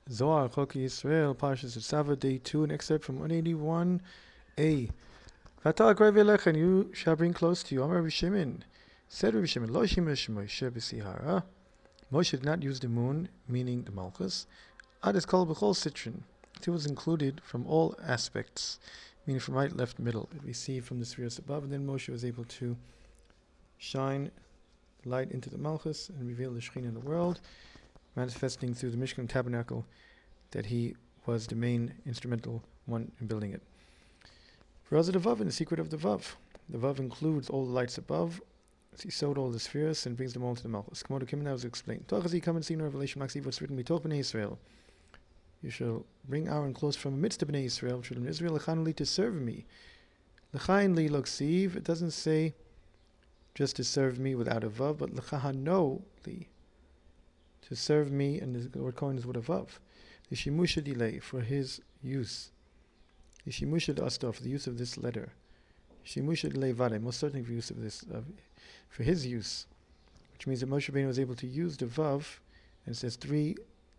Zohar Choki Yisrael, Parshas Sava, Day 2, an excerpt from 181a. V'ata akrev elech, and you shall bring close to you. Amar Rabbi Shimon. Said Rabbi Shimon, Lo shimesh Moshe b'sihara. Moshe did not use the moon, meaning the Malchus. Ad is called b'chol citron. It was included from all aspects, meaning from right, left, middle. We see from the spheres above, and then Moshe was able to shine light into the Malchus and reveal the Shekhinah in the world, manifesting through the Mishkan tabernacle that he was the main instrumental one in building it. For us, the Vav, in the secret of the Vav. The Vav includes all the lights above. He sewed all the spheres and brings them all to the Malchus. Komodo Kim now is explained. Tochazi, come and see in Revelation, Maxiv, what's written, Mitoch B'nai Israel. You shall bring Aaron close from amidst the B'nai Israel, children of Israel, Lechanli, to serve me. Lechainli Loksiv, it doesn't say just to serve me without a Vav, but Lechahano li, to serve me, and the word coin is with a Vav. The Shimusha delay, for his use. The Shimusha Asta, for the use of this letter. Shimusha delay Vade, most certainly for use of this, for his use. Which means that Moshe Rabbeinu was able to use the Vav, and it says three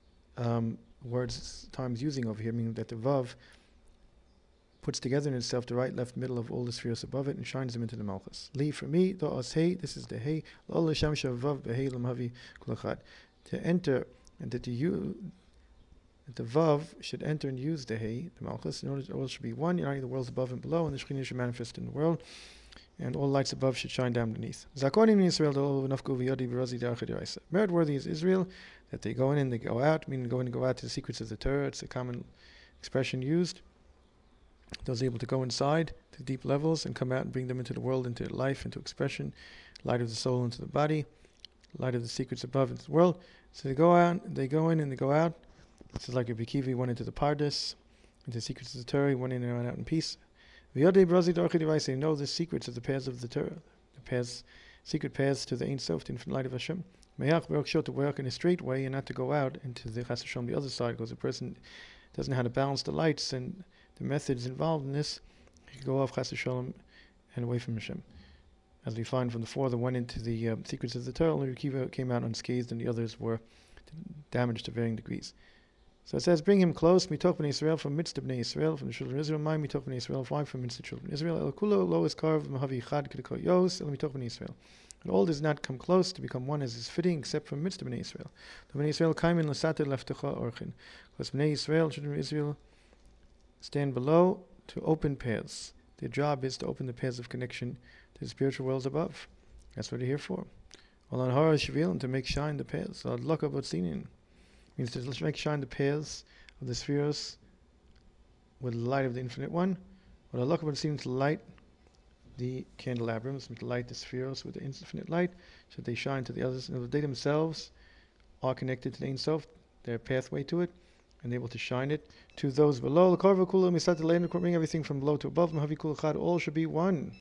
words times using over here, meaning that the Vav puts together in itself the right, left, middle of all the spheres above it and shines them into the Malchus. Li, for me, the Os Hey, this is the Hey, L'ol L'Sham Shavav B'Hei L'Mhavi Kulachad. To enter, and that the Vav should enter and use the Hey, the Malchus, in order that all should be one, uniting the worlds above and below, and the Shekhinah should manifest in the world, and all lights above should shine down beneath. Zakonim in Israel, merit worthy is Israel, that they go in and they go out, meaning go in and go out to the secrets of the Torah. It's a common expression used. Those able to go inside to deep levels and come out and bring them into the world, into life, into expression, light of the soul into the body, light of the secrets above into the world. So they go out, they go in and they go out. This is like a Bikivi went into the Pardes, into the secrets of the Torah, went in and went out in peace. They know the secrets of the paths of the Torah, the paths, secret paths to the Ein Sof, the infinite light of Hashem. To work in a straight way and not to go out into the Chas Hashem, the other side, because a person doesn't know how to balance the lights and the methods involved in this. He can go off Chas Hashem and away from Hashem. As we find from the four that went into the secrets of the Torah, only Rekiva came out unscathed and the others were damaged to varying degrees. So it says, bring him close, mitoch b'nei Israel, from midst of b'nei Israel, from the children of Israel, my mitoch b'nei Israel, why from midst of the children of Israel, el kulo lo is carved mahavi chad kedeko yos, el mitoch b'nei Israel. And all does not come close to become one as is fitting, except from midst of b'nei Israel. The b'nei Israel kaimin l'sate leftecha orchin. Because b'nei Israel, children of Israel, stand below to open paths. Their job is to open the paths of connection to the spiritual worlds above. That's what they're here for. Al anhara shvil, and to make shine the paths. Al adlaka botzinin means to make shine the paths of the spheres with the light of the Infinite One. Al adlaka botzinin, to light the candelabrums, to light the spheres with the infinite light, so that they shine to the others. And they themselves are connected to the Ein Sof, their pathway to it, and able to shine it to those below. Bring everything from below to above. All should be one.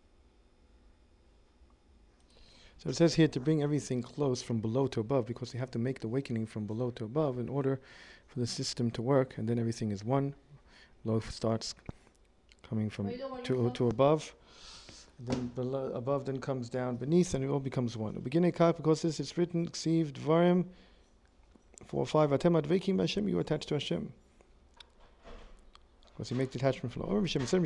So it says here to bring everything close from below to above, because they have to make the awakening from below to above in order for the system to work, and then everything is one. Below starts coming from to above, and then below, above then comes down beneath, and it all becomes one. Beginning because this is written, Ksiv Dvarim 4-5, Atem advekim Hashem, you attach to Hashem. Because you make the attachment from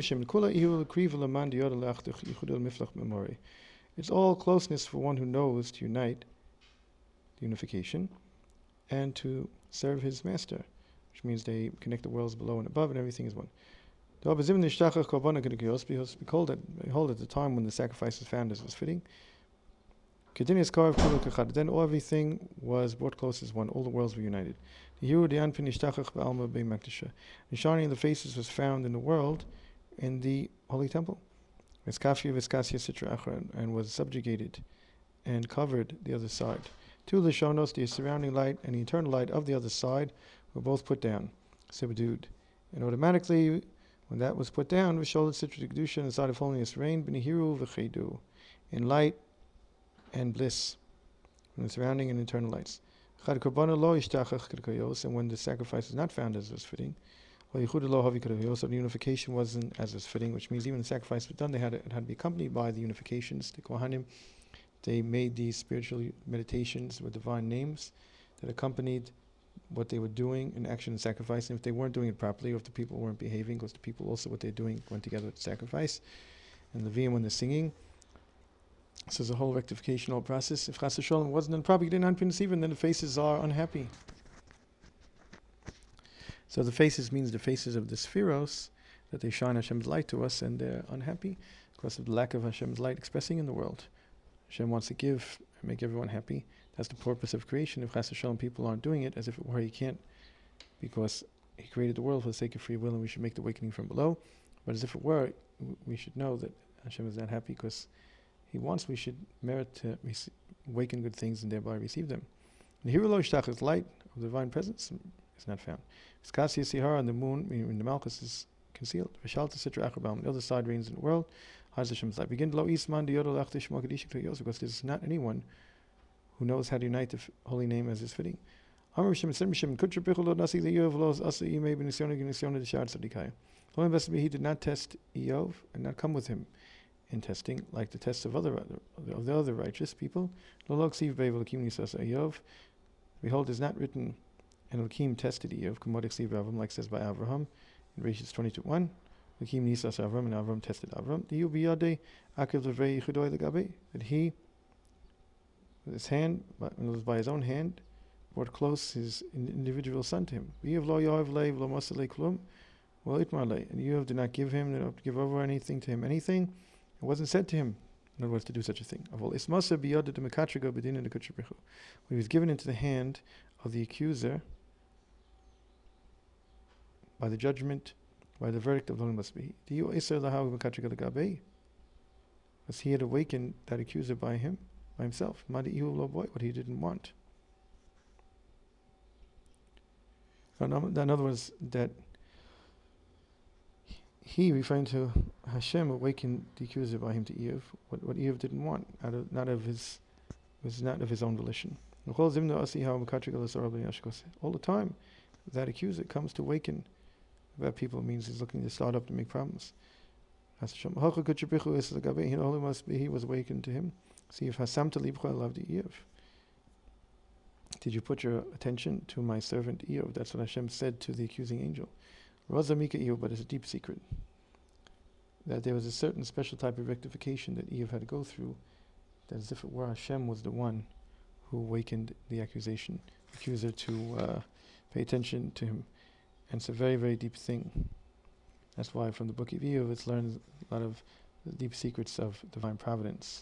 Allah. It's all closeness for one who knows to unite the unification and to serve his master, which means they connect the worlds below and above, and everything is one. Because behold, at the time when the sacrifice was found as was fitting, then everything was brought close as one, all the worlds were united. And shining the faces was found in the world in the Holy Temple. And was subjugated and covered the other side. Two Lishonos, the surrounding light and the eternal light of the other side, were both put down, subdued. And automatically, when that was put down, Visholat Sitra Kedusha, and the side of holiness reigned, B'nihiru v'chedu, in light and bliss, in the surrounding and eternal lights. And when the sacrifice was not found as was fitting, so the unification wasn't as is fitting, which means even the sacrifice was done, it had to be accompanied by the unifications. The Kohanim, they made these spiritual meditations with divine names that accompanied what they were doing in action and sacrifice, and if they weren't doing it properly, or if the people weren't behaving, because the people also what they're doing went together with sacrifice. And Levium when they're singing. So there's a whole rectificational process. If Chas Shalom wasn't done properly, then the faces are unhappy. So the faces means the faces of the Spheros, that they shine Hashem's light to us, and they're unhappy because of the lack of Hashem's light expressing in the world. Hashem wants to give and make everyone happy. That's the purpose of creation. If Chas Shalom people aren't doing it, as if it were, He can't, because He created the world for the sake of free will, and we should make the awakening from below. But as if it were, we should know that Hashem is not happy because He wants we should merit to awaken good things and thereby receive them. The hero Loishtach is light of the divine presence is not found. Skasi Sihara on the moon, meaning the Malchus is concealed. Vishalta Sitra Achabam, the other side reigns in the world. Haz Hashem's light. Begin Lo Isman Diyodol Achtish Makadishik Yos, because there's not anyone who knows how to unite the holy name as is fitting. Amr Shem Sem Shem Kutcher Picholo Nasi the Yov Los Asa Ime Benisiona Genisiona the Shard Sadikaya. Lo Investment he did not test Eov and not come with him in testing, like the tests of the other righteous people. Lo Ksiv Bevel Kim Nisas Eov. Behold, is not written, and Elohim tested Eov, Kamod Ksiv Avram, like says by Avraham in Rishis 22:1. Elohim Nisas Avram, and Avram tested Avram. The Yubiyade Akiv Levei Chudoy Legabe, that he, with his hand, and it was by his own hand, brought close his individual son to him. Eov Lo Yoav Leiv Lo Masalei Klum, well Itmarlei, and Eov did not give him, did not give over anything to him, anything. It wasn't said to him, in other words, to do such a thing. When he was given into the hand of the accuser by the judgment, by the verdict of the must be. Because he had awakened that accuser by himself. What he didn't want. In other words, that he, referring to Hashem, awakened the accuser by him to Eov, what Eov didn't want, not of his own volition. All the time, that accuser comes to awaken that people, means he's looking to start up to make problems. He only must be, he was awakened to him. See if Hasamta libcha loved Eov. Did you put your attention to my servant Eov? That's what Hashem said to the accusing angel. Razamika Eov, but it's a deep secret. That there was a certain special type of rectification that Eov had to go through, that as if it were Hashem was the one who awakened the accuser to pay attention to him. And it's a very, very deep thing. That's why from the book of Eov it's learned a lot of the deep secrets of divine providence.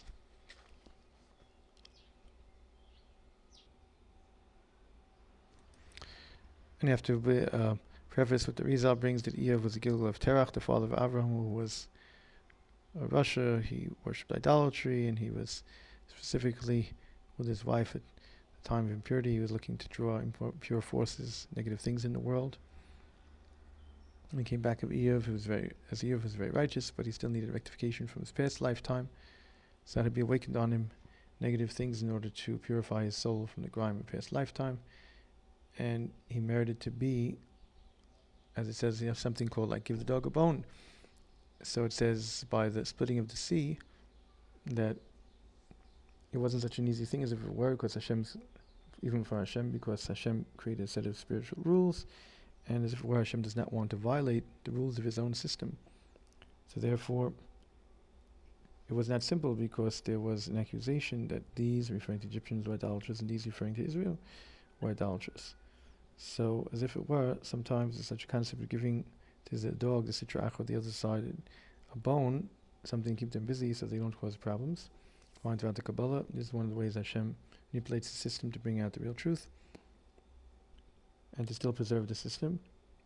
And you have to preface what the Rizal brings, that Eov was the Gilgal of Terach, the father of Avraham, who was a Russia. He worshipped idolatry, and he was specifically with his wife at the time of impurity. He was looking to draw impure forces, negative things in the world. And he came back of Eov, Eov was very righteous, but he still needed rectification from his past lifetime. So that had to be awakened on him negative things in order to purify his soul from the grime of past lifetime. And he merited to be, as it says, you have something called like give the dog a bone. So it says by the splitting of the sea that it wasn't such an easy thing as if it were, because even for Hashem, because Hashem created a set of spiritual rules, and as if it were, Hashem does not want to violate the rules of his own system. So therefore, it was not simple, because there was an accusation that these, referring to Egyptians, were idolaters, and these, referring to Israel, were idolaters. So, as if it were, sometimes there's such a concept of giving to the dog, the sitra achra, the other side, a bone, something to keep them busy so they don't cause problems. Find throughout the Kabbalah, this is one of the ways Hashem manipulates the system to bring out the real truth and to still preserve the system.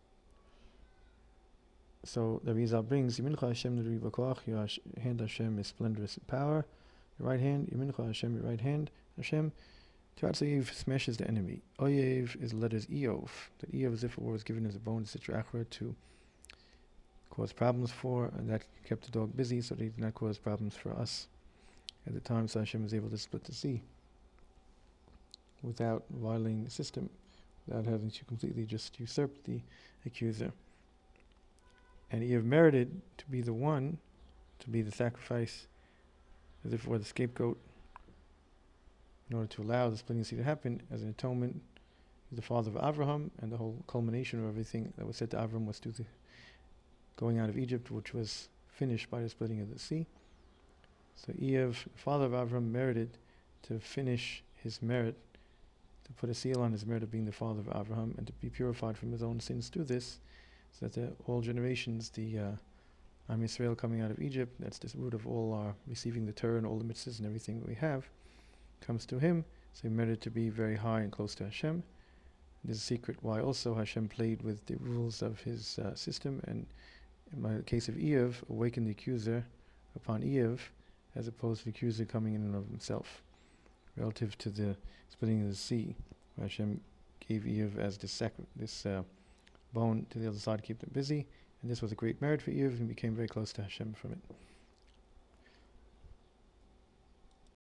So the Rizal brings, Yimincha Hashem Nuri B'koach, your hand Hashem is splendorous in power, your right hand, Yimincha Hashem, your right hand, Hashem, Teratzayiv smashes the enemy. Oyev is the letters Eov. That Eov, as if it was given as a bone to Sitra Achra to cause problems for, and that kept the dog busy so that he did not cause problems for us. At the time, so Hashem was able to split the sea without violating the system, without having to completely just usurp the accuser. And Eov merited to be the one, to be the sacrifice, as if it were the scapegoat, in order to allow the splitting sea to happen as an atonement the father of Avraham, and the whole culmination of everything that was said to Avram was due to going out of Egypt, which was finished by the splitting of the sea. So Eev, the father of Avram, merited to finish his merit, to put a seal on his merit of being the father of Avraham, and to be purified from his own sins through this, so that all generations, the Am Yisrael coming out of Egypt, that's the root of all our receiving the Torah and all the mitzvahs and everything that we have, comes to him. So he merited to be very high and close to Hashem. There's a secret why also Hashem played with the rules of his system, and in the case of Eev, awakened the accuser upon Eev, as opposed to the accuser coming in and of himself, relative to the splitting of the sea, where Hashem gave Eev as this bone to the other side to keep them busy, and this was a great merit for Eev, and became very close to Hashem from it.